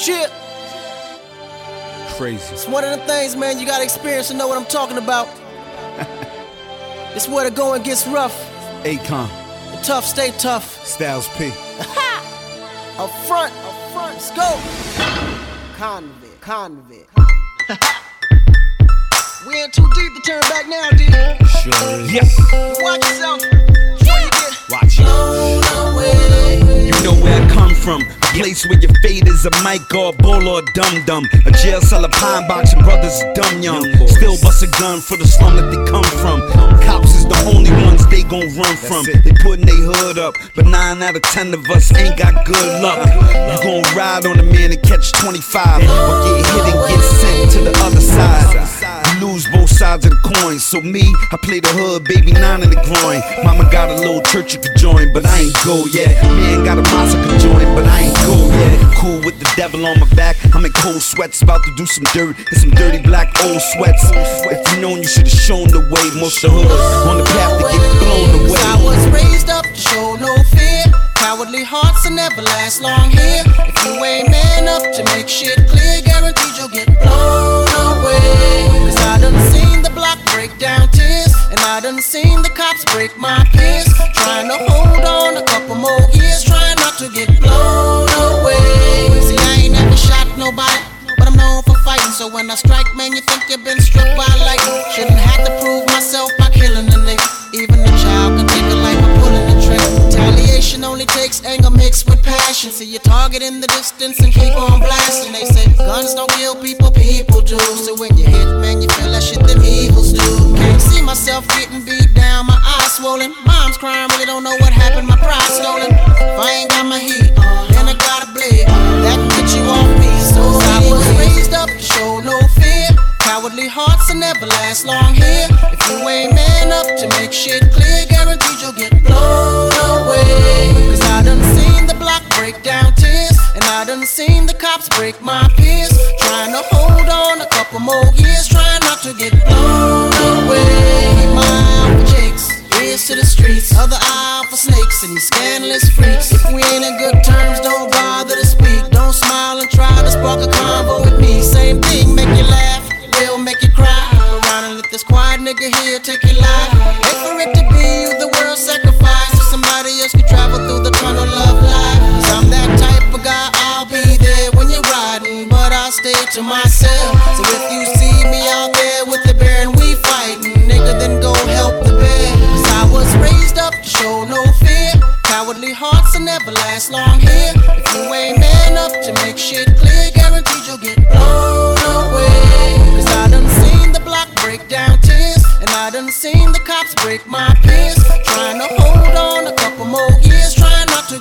Shit. Crazy. It's one of the things, man, you gotta experience to know what I'm talking about. It's where the going gets rough. Akon. The tough stay tough. Styles P. Up front, let's go. Convict. We ain't too deep to turn back now, D. Sure is. Yes. Watch yourself before you get Watch it. blown away. You know where I come from, a place where your fate is a mic or a bull or a dum-dum. A jail cell, a pine box, and brothers dumb young. Still bust a gun for the slum that they come from. Cops is the only ones they gon' run from. They putting they hood up, but 9 out of 10 of us ain't got good luck. You gon' ride on a man and catch 25, or get hit and get sent to the other side. You lose both sides of the coin. So me, I play the hood, baby, 9 in the groin. Mama got a little church you could join, but I ain't go yet. Man got a mosque I could join, but I ain't go yet. Cool with the devil on my back, I'm in cold sweats, about to do some dirt and some dirty black old sweats. If you known, you should've shown the way. Most of the hood on the path to get blown away. I was raised up to show no fear. Cowardly hearts will never last long here. If you ain't man up to make shit clear, guaranteed you'll get blown away. Cause I done seen the block break down tears, and I done seen the cops break my peers. Trying to hold on a couple more years, trying not to get blown away. See, I ain't never shot nobody, but I'm known for fighting. So when I strike, man, you think you've been struck by lightning. Shouldn't have to prove myself by killing a nigga. Even a child can take a life by pulling the trigger. Retaliation only takes anger mixed with passion. See your target in the distance and keep on blasting. They say guns don't kill people, people do. So when you hit, man, you feel that shit them evils do. Can't see myself getting beat down, my eyes swollen. Mom's crying, really don't know what happened, my pride stolen. If I ain't got my heat, then I gotta bleed. That can get you off me. So I was raised up to show no fear. Cowardly hearts will never last long here. If you ain't man up to make shit clear, guaranteed you'll get blown away. Cause I done seen the block break down tears, and I done seen the cops break my peers. Trying to hold on a couple more years, trying not to get blown away. My eye for jakes, ears to the streets, other eye for snakes and these scandalous freaks. If we ain't in good terms, don't bother to speak. Don't smile and try to spark a convo with me. Same thing, make you laugh, will make you cry. Around and let this quiet nigga here take your life. Wait for it to be you, the world sacrifice, so somebody else can travel through the tunnel of life. Cause I'm that type of guy, I'll be there when you're riding, but I'll stay to myself. So if you see me out there with the bear and we fighting, nigga, then go help the bear. Cause I was raised up to show no fear. Cowardly hearts will never last long here. If you ain't man up to make shit clear, guaranteed you'll get blown away. Cause I done seen the block break down tears, and I done seen the cops break my peers. Trying to hold on a couple more years, trying not to